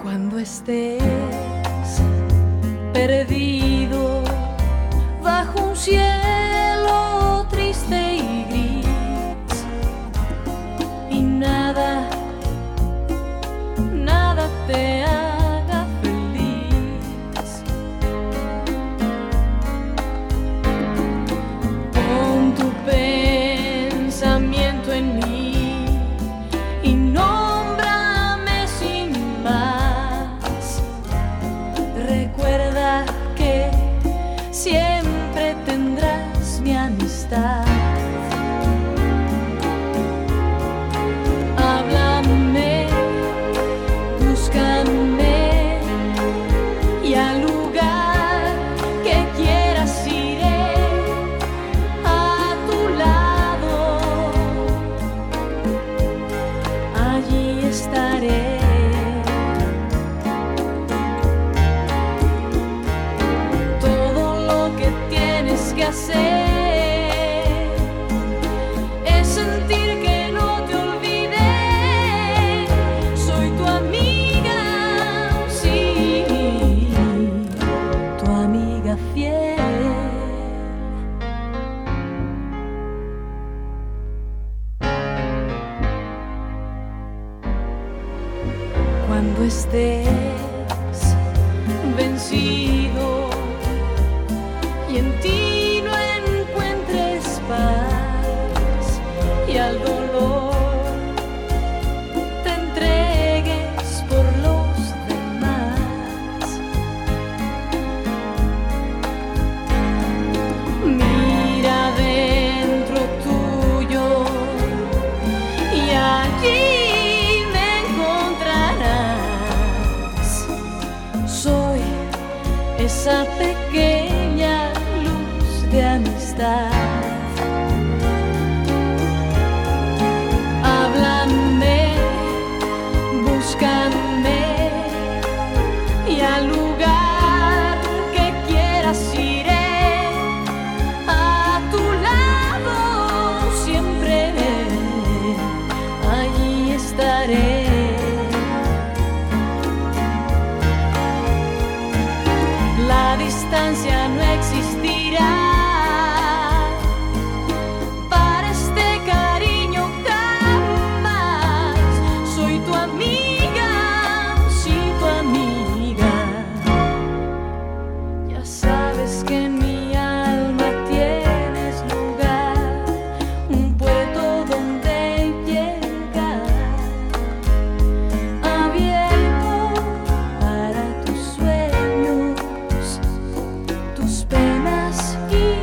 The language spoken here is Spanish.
Cuando estés perdido bajo un cielo triste y gris y nada te haga feliz, pon tu pensamiento en mí y nómbrame sin más. Recuerda que siempre tendrás mi amistad. Háblame, búscame y al lugar que quieras iré a tu lado. Allí estaré. Todo lo que tienes que hacer es sentir que no te olvidé. Soy tu amiga, sí, tu amiga fiel. Cuando estés vencido y en ti no encuentres paz y al dolor te entregues por los demás, mira dentro tuyo y allí me encontrarás. Soy esa pequeña luz de amistad. Háblame, búscame y al lugar que quieras iré a tu lado siempre. Allí estaré. La distancia no existirá para este cariño jamás. Soy tu amiga, sí, tu amiga. Ya sabes que en mi alma tienes lugar, un puerto donde llegar, abierto para tus sueños, tus penas y